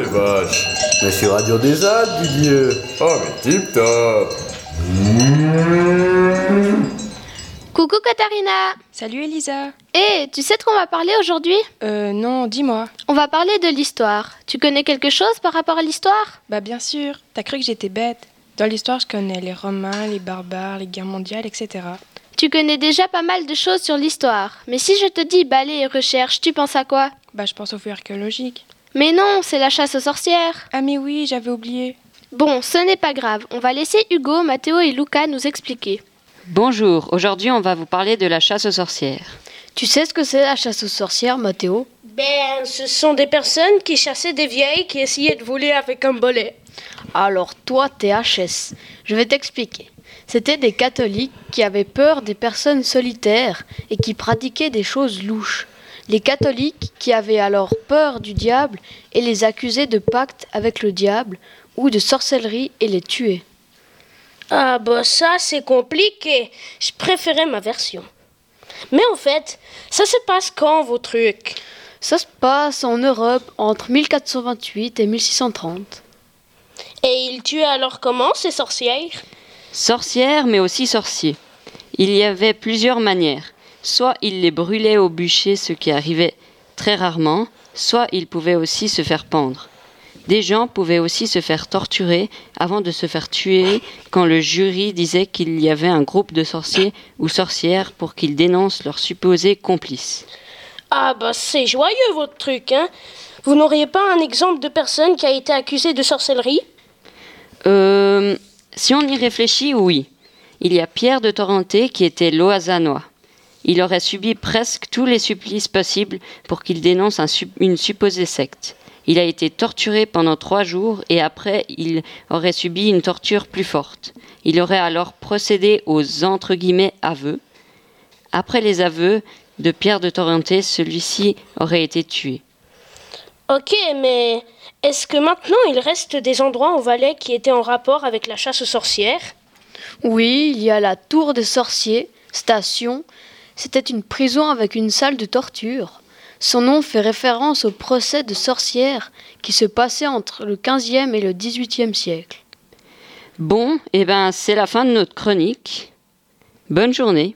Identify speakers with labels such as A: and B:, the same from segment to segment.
A: vache. Mais sur Radio des Alpes, Didier. Oh, mais tip top.
B: Coucou Katharina.
C: Salut Elisa.
B: Tu sais de quoi on va parler aujourd'hui ?
C: Non, dis-moi.
B: On va parler de l'histoire. Tu connais quelque chose par rapport à l'histoire ?
C: Bah bien sûr, t'as cru que j'étais bête. Dans l'histoire, je connais les Romains, les barbares, les guerres mondiales, etc.
B: Tu connais déjà pas mal de choses sur l'histoire. Mais si je te dis balai et recherche, tu penses à quoi ?
C: Bah je pense aux fouilles archéologiques.
B: Mais non, c'est la chasse aux sorcières.
C: Ah mais oui, j'avais oublié.
B: Bon, ce n'est pas grave. On va laisser Hugo, Mathéo et Luca nous expliquer.
D: Bonjour, aujourd'hui on va vous parler de la chasse aux sorcières.
E: Tu sais ce que c'est la chasse aux sorcières, Mathéo ?
F: Ce sont des personnes qui chassaient des vieilles qui essayaient de voler avec un bollet.
E: Alors toi, t'es HS. Je vais t'expliquer. C'était des catholiques qui avaient peur des personnes solitaires et qui pratiquaient des choses louches. Les catholiques qui avaient alors peur du diable et les accusaient de pacte avec le diable ou de sorcellerie et les tuaient.
F: Ah bah ça c'est compliqué. Je préférais ma version. Mais en fait, ça se passe quand vos trucs ?
E: Ça se passe en Europe entre 1428 et 1630.
F: Et ils tuaient alors comment ces sorcières ?
D: Sorcières mais aussi sorciers. Il y avait plusieurs manières. Soit ils les brûlaient au bûcher, ce qui arrivait très rarement, soit ils pouvaient aussi se faire pendre. Des gens pouvaient aussi se faire torturer avant de se faire tuer quand le jury disait qu'il y avait un groupe de sorciers ou sorcières pour qu'ils dénoncent leurs supposés complices.
F: Ah bah c'est joyeux votre truc, hein ? Vous n'auriez pas un exemple de personne qui a été accusée de sorcellerie ?
D: Si on y réfléchit, oui. Il y a Pierre de Torenté qui était loazanois. Il aurait subi presque tous les supplices possibles pour qu'il dénonce une supposée secte. Il a été torturé pendant 3 jours et après, il aurait subi une torture plus forte. Il aurait alors procédé aux entre guillemets aveux. Après les aveux de Pierre de Torenté, celui-ci aurait été tué.
F: Ok, mais est-ce que maintenant il reste des endroits au Valais qui étaient en rapport avec la chasse aux sorcières ?
E: Oui, il y a la tour des sorciers, station. C'était une prison avec une salle de torture. Son nom fait référence au procès de sorcières qui se passait entre le 15e et le 18e siècle.
D: Bon, c'est la fin de notre chronique. Bonne journée.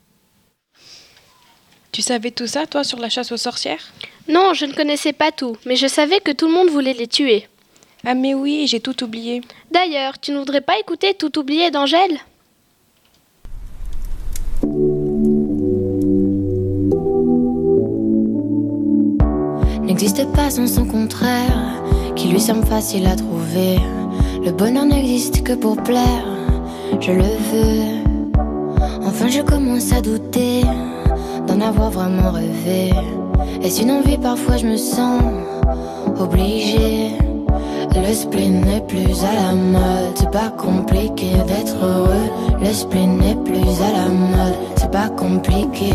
C: Tu savais tout ça, toi, sur la chasse aux sorcières ?
B: Non, je ne connaissais pas tout, mais je savais que tout le monde voulait les tuer.
C: Ah mais oui, j'ai tout oublié.
B: D'ailleurs, tu ne voudrais pas écouter Tout oublié d'Angèle ?
G: N'existe pas sans son contraire, qui lui semble facile à trouver. Le bonheur n'existe que pour plaire, je le veux. Enfin je commence à douter d'en avoir vraiment rêvé. Est-ce une envie, parfois je me sens obligée. Le spleen n'est plus à la mode, c'est pas compliqué d'être heureux. Le spleen n'est plus à la mode, c'est pas compliqué.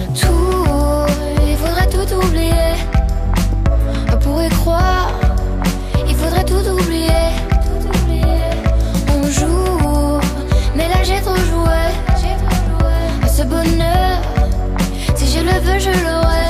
G: Il faudrait tout oublier. On pourrait croire, il faudrait tout oublier. On joue, mais là j'ai trop joué. Ce bonheur, si je le veux, je l'aurai.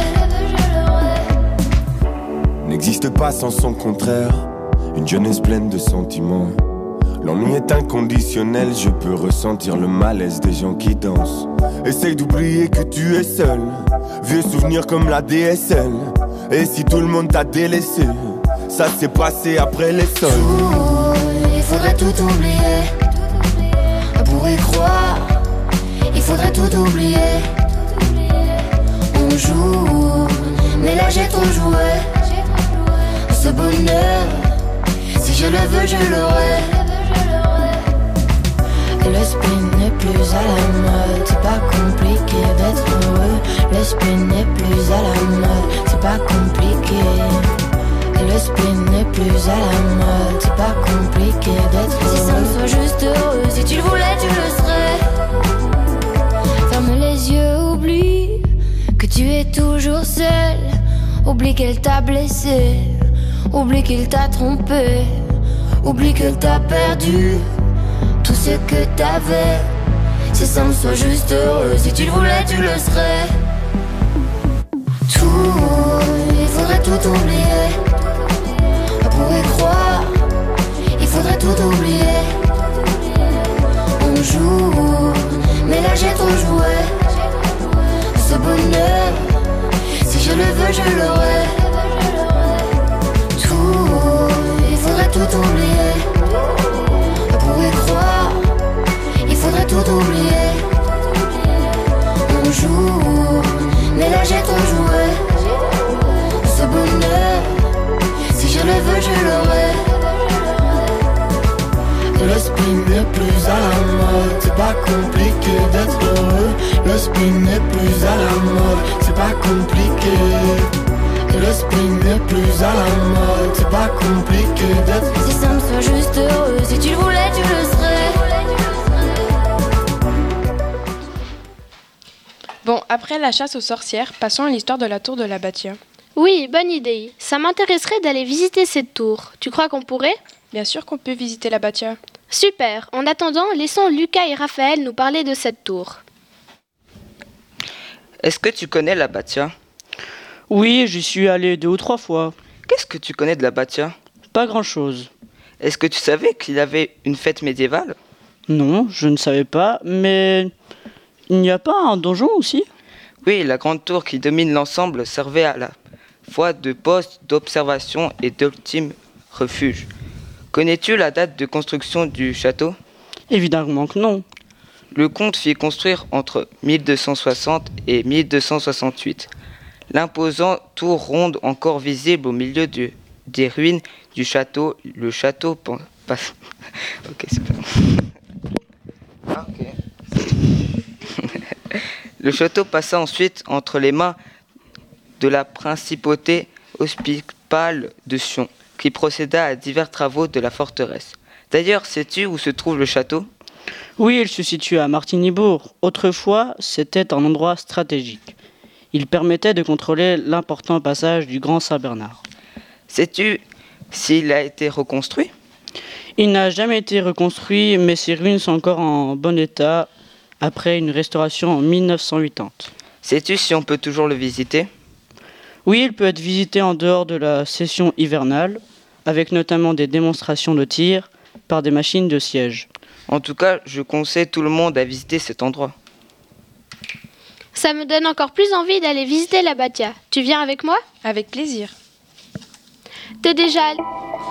H: N'existe pas sans son contraire, une jeunesse pleine de sentiments. L'ennui est inconditionnel, je peux ressentir le malaise des gens qui dansent. Essaye d'oublier que tu es seul, vieux souvenirs comme la DSL. Et si tout le monde t'a délaissé, ça s'est passé après les sols.
G: Il faudrait tout oublier. Pour y croire, il faudrait tout oublier. On joue, mais là j'ai trop joué. Ce bonheur, si je le veux, je l'aurai. Le spleen n'est plus à la mode, c'est pas compliqué d'être heureux. Le spleen n'est plus à la mode, c'est pas compliqué. Le spleen n'est plus à la mode, c'est pas compliqué d'être heureux. Si ça me soit juste heureux, si tu le voulais, tu le serais. Ferme les yeux, oublie que tu es toujours seul. Oublie qu'elle t'a blessé, oublie qu'il t'a trompé, oublie que t'as perdu tout ce que t'avais. Si ça me soit juste heureux, si tu le voulais, tu le serais. Il faudrait tout oublier. Pour compliqué d'être si simple, sois juste heureux. Si tu le voulais, tu le serais.
C: Bon, après la chasse aux sorcières, passons à l'histoire de la tour de l'Abbatiat.
B: Oui, bonne idée. Ça m'intéresserait d'aller visiter cette tour. Tu crois qu'on pourrait ?
C: Bien sûr qu'on peut visiter l'Abbatiat.
B: Super. En attendant, laissons Lucas et Raphaël nous parler de cette tour.
I: Est-ce que tu connais l'Abbatiat ?
J: Oui, j'y suis allé 2 ou 3 fois.
I: Qu'est-ce que tu connais de l'Abbatiat ?
J: Pas grand-chose.
I: Est-ce que tu savais qu'il y avait une fête médiévale ?
J: Non, je ne savais pas, mais il n'y a pas un donjon aussi ?
I: Oui, la grande tour qui domine l'ensemble servait à la fois de poste d'observation et d'ultime refuge. Connais-tu la date de construction du château ?
J: Évidemment que non.
I: Le comte fit construire entre 1260 et 1268. L'imposante tour ronde encore visible au milieu des ruines du château. Le château passe... Ok, super. Ok. Le château passa ensuite entre les mains de la principauté hospitale de Sion, qui procéda à divers travaux de la forteresse. D'ailleurs, sais-tu où se trouve le château ?
J: Oui, il se situe à Martigny-Bourg. Autrefois, c'était un endroit stratégique. Il permettait de contrôler l'important passage du Grand Saint-Bernard.
I: Sais-tu s'il a été reconstruit ?
J: Il n'a jamais été reconstruit, mais ses ruines sont encore en bon état après une restauration en 1980.
I: Sais-tu si on peut toujours le visiter ?
J: Oui, il peut être visité en dehors de la session hivernale, avec notamment des démonstrations de tir par des machines de siège.
I: En tout cas, je conseille tout le monde à visiter cet endroit.
B: Ça me donne encore plus envie d'aller visiter l'Abbatiat. Tu viens avec moi ?
C: Avec plaisir.
B: T'es déjà allé ?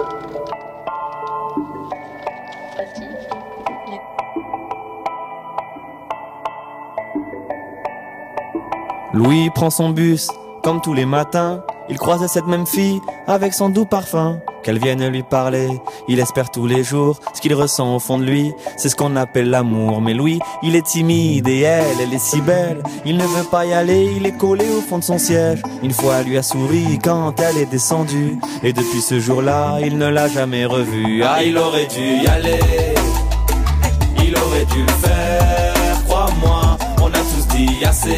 K: Louis prend son bus, comme tous les matins. Il croise cette même fille avec son doux parfum. Qu'elle vienne lui parler, il espère tous les jours. Ce qu'il ressent au fond de lui, c'est ce qu'on appelle l'amour. Mais Louis, il est timide et elle est si belle. Il ne veut pas y aller, il est collé au fond de son siège. Une fois, elle lui a souri quand elle est descendue. Et depuis ce jour-là, il ne l'a jamais revue. Ah, il aurait dû y aller, il aurait dû le faire, crois-moi. On a tous dit assez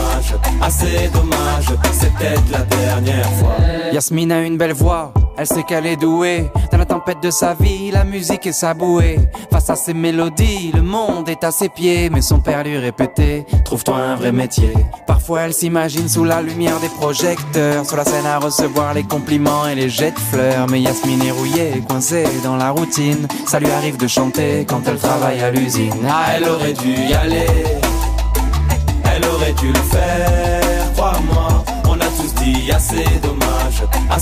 K: dommage, c'est peut-être la dernière fois.
L: Yasmine a une belle voix, elle sait qu'elle est douée. Dans la tempête de sa vie, la musique est sa bouée. Face à ses mélodies, le monde est à ses pieds. Mais son père lui répétait, trouve-toi un vrai métier. Parfois elle s'imagine sous la lumière des projecteurs, sur la scène à recevoir les compliments et les jets de fleurs. Mais Yasmine est rouillée, coincée dans la routine. Ça lui arrive de chanter quand elle travaille à l'usine.
K: Ah, elle aurait dû y aller, elle aurait dû le faire, crois-moi. On a tous dit assez dommage,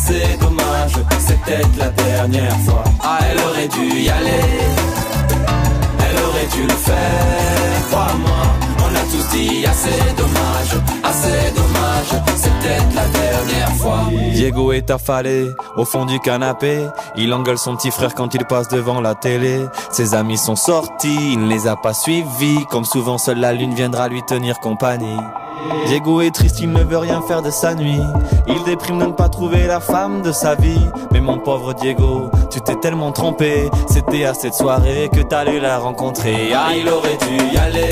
K: c'est peut-être la dernière fois. Ah, elle aurait dû y aller, elle aurait dû le faire, crois-moi. On a tous dit assez dommage, c'est peut-être la dernière fois. Diego est affalé au fond du canapé. Il engueule son petit frère quand il passe devant la télé. Ses amis sont sortis, il ne les a pas suivis. Comme souvent, seule la lune viendra lui tenir compagnie. Diego est triste, il ne veut rien faire de sa nuit. Il déprime de ne pas trouver la femme de sa vie. Mais mon pauvre Diego, tu t'es tellement trompé. C'était à cette soirée que t'allais la rencontrer. Ah, il aurait dû y aller,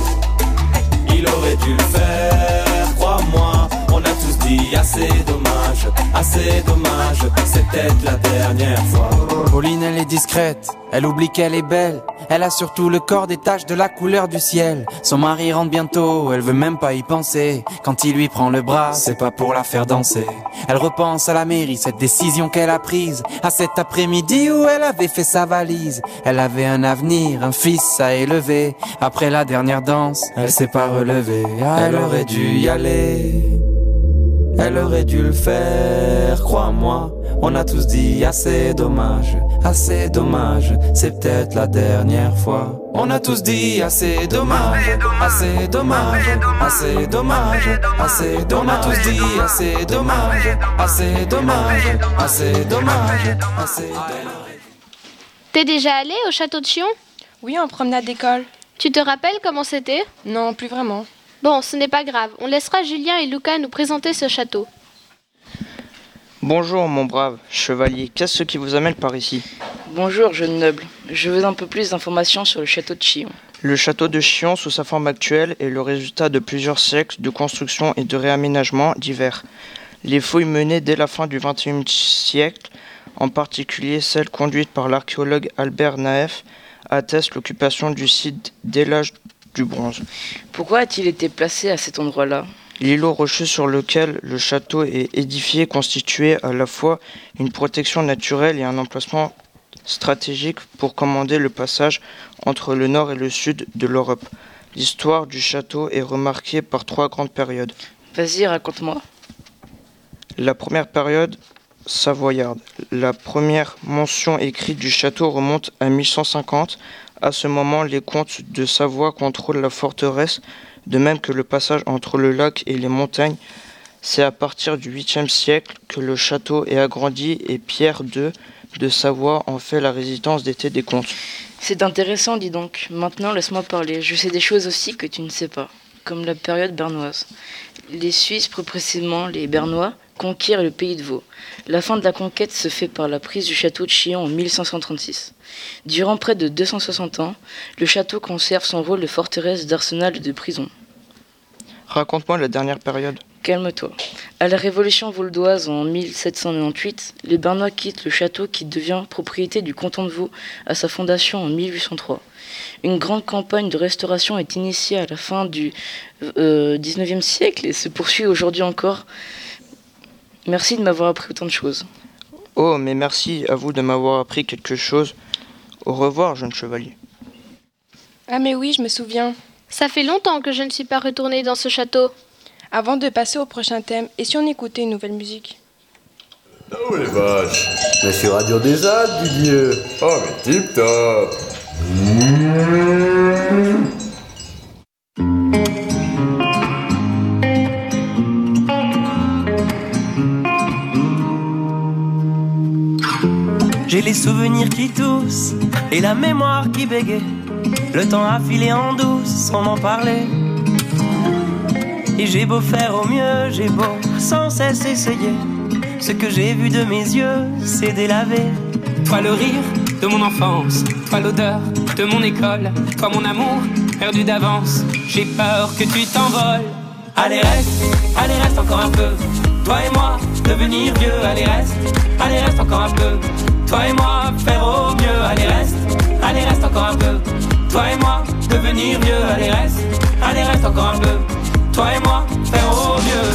K: il aurait dû le faire, crois-moi. On a tous dit assez dommage, c'est peut-être la dernière fois.
L: Pauline, elle est discrète, elle oublie qu'elle est belle. Elle a surtout le corps des taches de la couleur du ciel. Son mari rentre bientôt, elle veut même pas y penser. Quand il lui prend le bras, c'est pas pour la faire danser. Elle repense à la mairie, cette décision qu'elle a prise. À cet après-midi où elle avait fait sa valise. Elle avait un avenir, un fils à élever. Après la dernière danse, elle s'est pas relevée. Ah, elle aurait dû y aller, elle aurait dû le faire, crois-moi. On a tous dit assez dommage, c'est peut-être la dernière fois. On a tous dit assez dommage, On a tous dit assez dommage.
B: T'es déjà allé au château de Sion ?
C: Oui, en promenade d'école.
B: Tu te rappelles comment c'était ?
C: Non, plus vraiment.
B: Bon, ce n'est pas grave. On laissera Julien et Lucas nous présenter ce château.
M: Bonjour mon brave chevalier, qu'est-ce qui vous amène par ici?
N: Bonjour jeune noble, je veux un peu plus d'informations sur le château de Chillon.
M: Le château de Chillon sous sa forme actuelle est le résultat de plusieurs siècles de construction et de réaménagement divers. Les fouilles menées dès la fin du XXIe siècle, en particulier celles conduites par l'archéologue Albert Naef, attestent l'occupation du site dès l'âge du bronze.
N: Pourquoi a-t-il été placé à cet endroit-là?
M: L'îlot rocheux sur lequel le château est édifié constituait à la fois une protection naturelle et un emplacement stratégique pour commander le passage entre le nord et le sud de l'Europe. L'histoire du château est remarquée par 3 grandes périodes.
N: Vas-y, raconte-moi.
M: La première période savoyarde. La première mention écrite du château remonte à 1150. À ce moment, les comtes de Savoie contrôlent la forteresse, de même que le passage entre le lac et les montagnes. C'est à partir du 8e siècle que le château est agrandi et Pierre II de Savoie en fait la résidence d'été des comtes.
N: C'est intéressant, dis donc. Maintenant, laisse-moi parler. Je sais des choses aussi que tu ne sais pas, comme la période bernoise. Les Suisses, plus précisément les Bernois, conquièrent le pays de Vaud. La fin de la conquête se fait par la prise du château de Chillon en 1536. Durant près de 260 ans, le château conserve son rôle de forteresse, d'arsenal et de prison.
M: Raconte-moi la dernière période.
N: Calme-toi. À la Révolution vaudoise en 1798, les Bernois quittent le château qui devient propriété du canton de Vaud à sa fondation en 1803. Une grande campagne de restauration est initiée à la fin du XIXe siècle et se poursuit aujourd'hui encore. Merci de m'avoir appris autant de choses.
M: Oh, mais merci à vous de m'avoir appris quelque chose. Au revoir, jeune chevalier.
C: Ah mais oui, je me souviens.
B: Ça fait longtemps que je ne suis pas retournée dans ce château.
C: Avant de passer au prochain thème, et si on écoutait une nouvelle musique?
A: Oh les vaches. Mais sur Radio des Alpes, Didier. Oh mais tip top.
O: J'ai les souvenirs qui toussent et la mémoire qui bégaye. Le temps a filé en douce sans m'en parler. Et j'ai beau faire au mieux, j'ai beau sans cesse essayer. Ce que j'ai vu de mes yeux, c'est délavé.
P: Toi le rire de mon enfance, toi l'odeur de mon école, toi mon amour perdu d'avance. J'ai peur que tu t'envoles. Allez reste encore un peu. Toi et moi, devenir vieux. Allez reste encore un peu. Toi et moi, faire au mieux. Allez reste encore un peu. Toi et moi, devenir vieux. Allez reste encore un peu. Toi et moi, faire au mieux.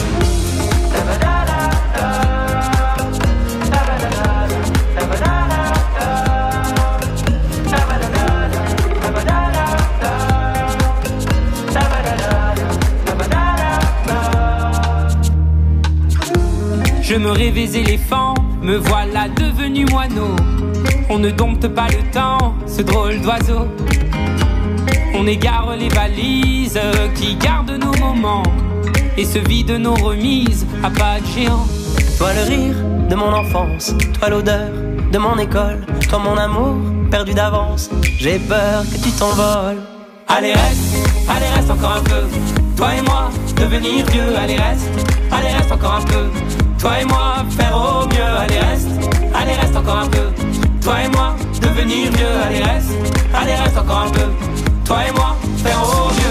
P: Je me rêvais éléphant, me voilà devenu moineau. On ne dompte pas le temps, ce drôle d'oiseau. On égare les valises qui gardent nos moments et se vident nos remises à pas de géant.
O: Toi le rire de mon enfance, toi l'odeur de mon école, toi mon amour perdu d'avance. J'ai peur que tu t'envoles.
P: Allez reste encore un peu. Toi et moi, devenir vieux. Allez reste encore un peu. Toi et moi, faire au mieux. Allez reste encore un peu. Toi et moi, devenir vieux. Allez reste encore un peu. Toi et moi, faire au mieux.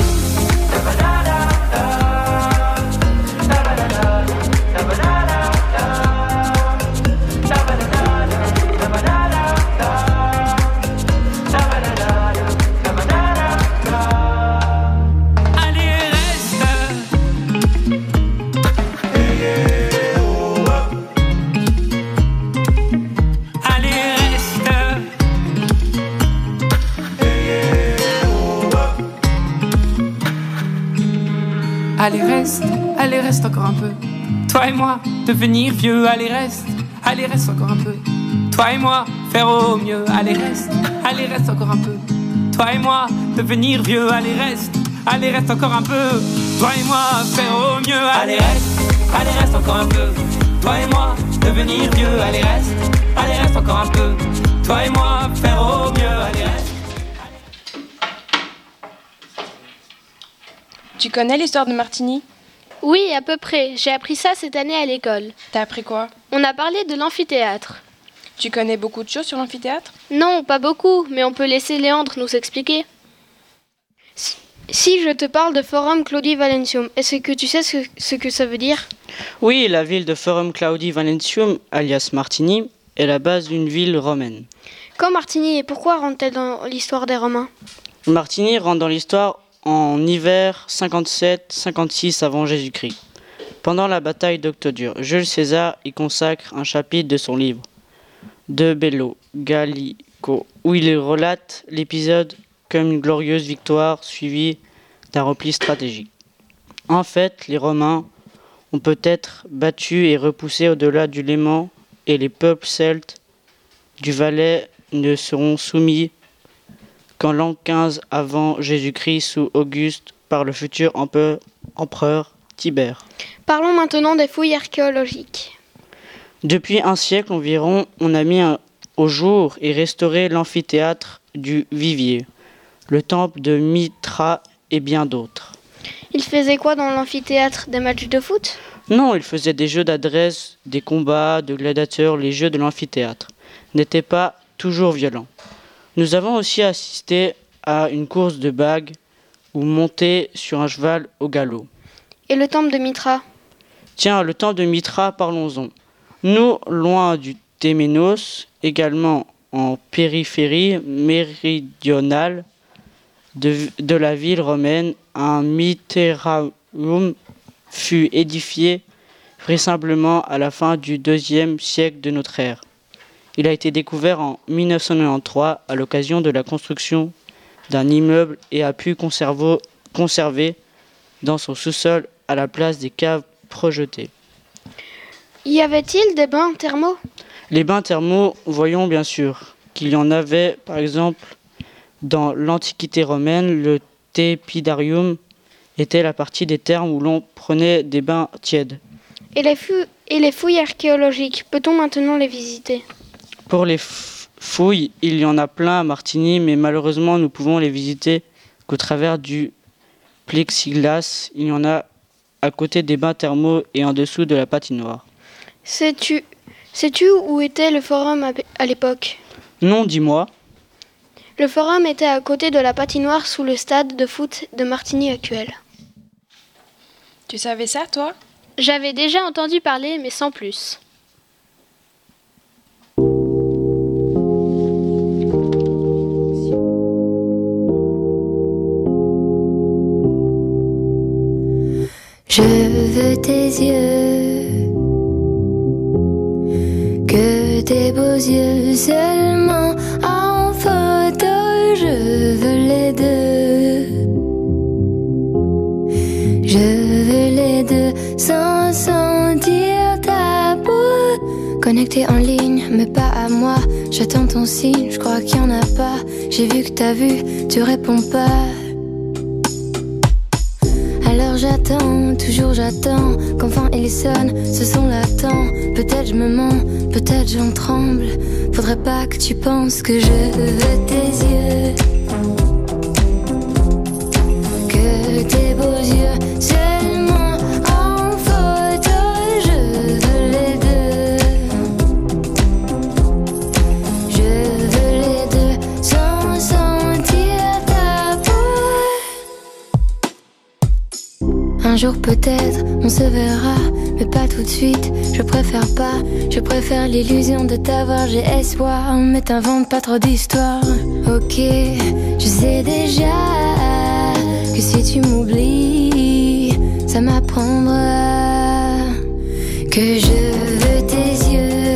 P: Allez reste encore un peu. Toi et moi, devenir vieux. Allez reste encore un peu. Toi et moi, faire au mieux. Allez reste encore un peu. Toi et moi, devenir vieux. Allez reste encore un peu. Toi et moi, faire au mieux. Allez reste encore un peu. Toi et moi, devenir vieux. Allez reste encore un peu. Toi et moi, faire au mieux. Allez reste.
C: Tu connais l'histoire de Martigny?
B: Oui, à peu près. J'ai appris ça cette année à l'école.
C: T'as appris quoi?
B: On a parlé de l'amphithéâtre.
C: Tu connais beaucoup de choses sur l'amphithéâtre?
B: Non, pas beaucoup, mais on peut laisser Léandre nous expliquer. Si je te parle de Forum Claudi Valentium, est-ce que tu sais ce que ça veut dire?
J: Oui, la ville de Forum Claudi Valentium, alias Martigny, est la base d'une ville romaine.
B: Quand Martigny et pourquoi rentre-t-elle dans l'histoire des Romains?
J: Martigny rentre dans l'histoire en hiver 57-56 avant Jésus-Christ. Pendant la bataille d'Octodure, Jules César y consacre un chapitre de son livre De Bello Gallico, où il relate l'épisode comme une glorieuse victoire suivie d'un repli stratégique. En fait, les Romains ont peut-être battu et repoussé au-delà du Léman, et les peuples celtes du Valais ne seront soumis qu'en l'an 15 avant Jésus-Christ sous Auguste par le futur empereur Tibère.
B: Parlons maintenant des fouilles archéologiques.
J: Depuis un siècle environ, on a mis au jour et restauré l'amphithéâtre du Vivier, le temple de Mithra et bien d'autres.
B: Il faisait quoi dans l'amphithéâtre? Des matchs de foot?
J: Non, il faisait des jeux d'adresse, des combats, de gladiateurs. Les jeux de l'amphithéâtre n'étaient pas toujours violents. Nous avons aussi assisté à une course de bagues ou monté sur un cheval au galop.
B: Et le temple de Mithra?
J: Tiens, le temple de Mithra, parlons-en. Nous, loin du Téménos, également en périphérie méridionale de la ville romaine, un Mithraeum fut édifié vraisemblablement à la fin du IIe siècle de notre ère. Il a été découvert en 1993 à l'occasion de la construction d'un immeuble et a pu conserver dans son sous-sol à la place des caves projetées.
B: Y avait-il des bains thermaux?
J: Les bains thermaux, voyons bien sûr qu'il y en avait, par exemple, dans l'Antiquité romaine, le tepidarium était la partie des thermes où l'on prenait des bains tièdes.
B: Et les fouilles archéologiques, peut-on maintenant les visiter?
J: Pour les fouilles, il y en a plein à Martigny, mais malheureusement, nous pouvons les visiter qu'au travers du plexiglas. Il y en a à côté des bains thermaux et en dessous de la patinoire.
B: Sais-tu où était le forum à l'époque?
J: Non, dis-moi.
B: Le forum était à côté de la patinoire sous le stade de foot de Martigny actuel.
C: Tu savais ça, toi?
B: J'avais déjà entendu parler, mais sans plus.
G: Je veux tes yeux, que tes beaux yeux seulement en photo, je veux les deux. Je veux les deux sans sentir ta peau. Connecté en ligne, mais pas à moi. J'attends ton signe, je crois qu'il y en a pas. J'ai vu que t'as vu, tu réponds pas. Alors j'attends, toujours j'attends qu'enfin il sonne, ce son l'attend. Peut-être je me mens, peut-être j'en tremble. Faudrait pas que tu penses que je veux tes yeux, que tes beaux yeux seulement en photo, je veux les deux. Je veux les deux sans sentir ta peau. Un jour peut-être on se verra, mais pas tout de suite, je préfère pas. Je préfère l'illusion de t'avoir, j'ai espoir. Mais t'inventes pas trop d'histoires. Ok, je sais déjà que si tu m'oublies, ça m'apprendra que je veux tes yeux.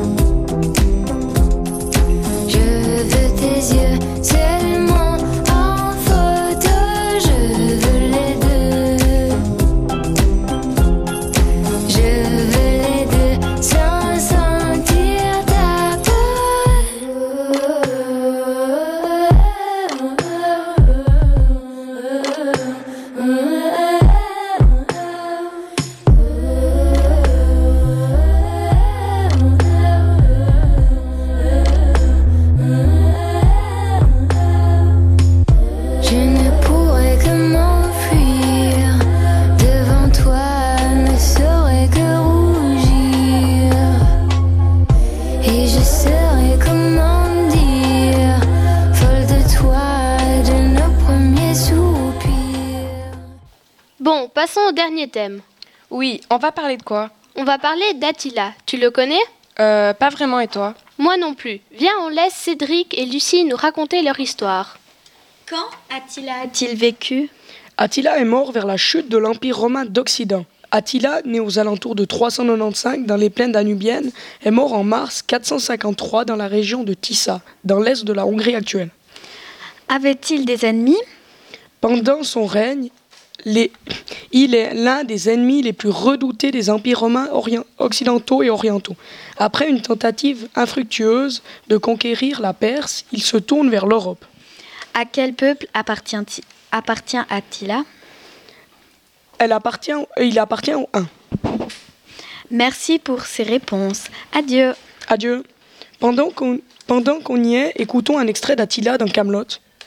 G: Je veux tes yeux seulement en photo, je veux les deux. Je veux les deux sans sentir ta peau.
B: passons au dernier thème.
C: Oui, on va parler de quoi?
B: On va parler d'Attila. Tu le connais?
C: Pas vraiment, et toi?
B: Moi non plus. Viens, on laisse Cédric et Lucie nous raconter leur histoire.
Q: Quand Attila a-t-il vécu?
R: Attila est mort vers la chute de l'Empire romain d'Occident. Attila, né aux alentours de 395 dans les plaines danubiennes, est mort en mars 453 dans la région de Tissa, dans l'est de la Hongrie actuelle.
Q: Avait-il des ennemis?
R: Pendant son règne, il est l'un des ennemis les plus redoutés des empires romains occidentaux et orientaux. Après une tentative infructueuse de conquérir la Perse, il se tourne vers l'Europe.
Q: À quel peuple appartient Attila?
R: Il appartient au 1.
Q: Merci pour ces réponses. Adieu.
R: Adieu. Pendant qu'on y est, écoutons un extrait d'Attila dans Camelot.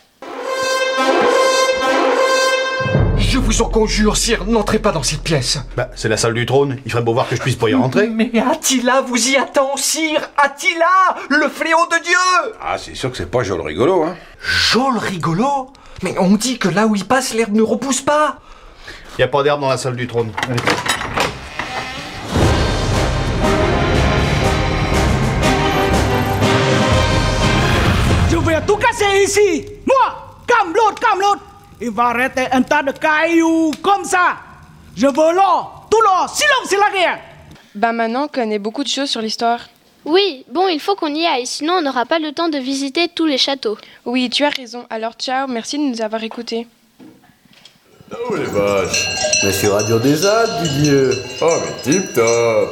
S: Je vous en conjure, sire, n'entrez pas dans cette pièce.
T: Bah, c'est la salle du trône, il ferait beau voir que je puisse pas y rentrer.
S: Mais Attila vous y attend, sire. Attila, le fléau de Dieu.
T: Ah, c'est sûr que c'est pas Jol rigolo, hein.
S: Jol rigolo? Mais on dit que là où il passe, l'herbe ne repousse pas.
T: Y a pas d'herbe dans la salle du trône. Allez.
U: Je vais tout casser ici. Moi, Camelot. Il va arrêter un tas de cailloux comme ça. Je veux l'or, tout l'or, silence, c'est la guerre.
C: Bah maintenant, on connaît beaucoup de choses sur l'histoire.
B: Oui, bon, il faut qu'on y aille, sinon on n'aura pas le temps de visiter tous les châteaux.
C: Oui, tu as raison. Alors ciao, merci de nous avoir écoutés.
A: Oh les vaches. Mais sur Radio des Alpes, Didier. Oh mais tip top.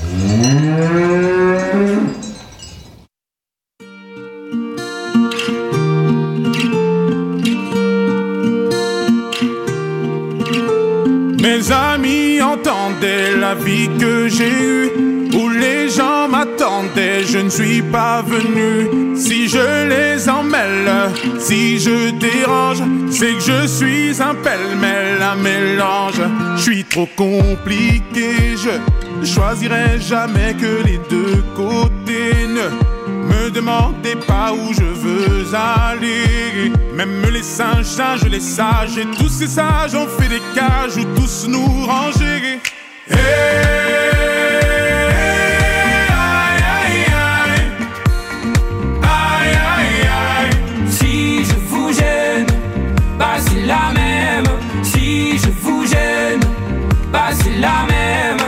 V: Mes amis entendaient la vie que j'ai eue, où les gens m'attendaient, je ne suis pas venu. Si je les emmêle, si je dérange, c'est que je suis un pêle-mêle, un mélange. Je suis trop compliqué, je choisirai jamais que les deux côtés. Ne me demandez pas où je veux aller. Même les singes, les sages, et tous ces sages ont fait des cages où tous nous ranger.
P: Si je vous gêne, bah c'est la même. Si je vous gêne, bah c'est la même.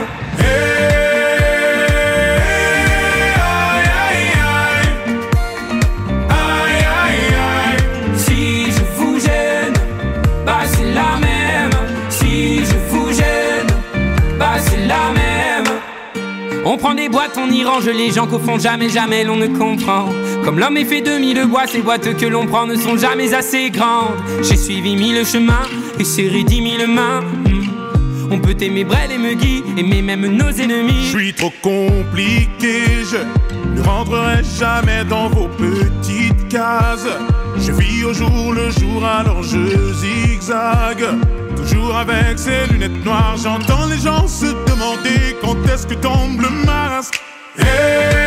P: Si je vous gêne, bah c'est la même. Si je vous gêne, bah c'est la même. On prend des boîtes, on y range les gens qu'au fond jamais l'on ne comprend. Comme l'homme est fait de mille bois, ces boîtes que l'on prend ne sont jamais assez grandes. J'ai suivi 1000 chemins et serré 10 000 mains. On peut aimer Brel et Megui, aimer même nos ennemis.
V: Je suis trop compliqué, je ne rentrerai jamais dans vos petites cases. Je vis au jour le jour, alors je zigzague. Toujours avec ces lunettes noires, j'entends les gens se demander quand est-ce que tombe le masque.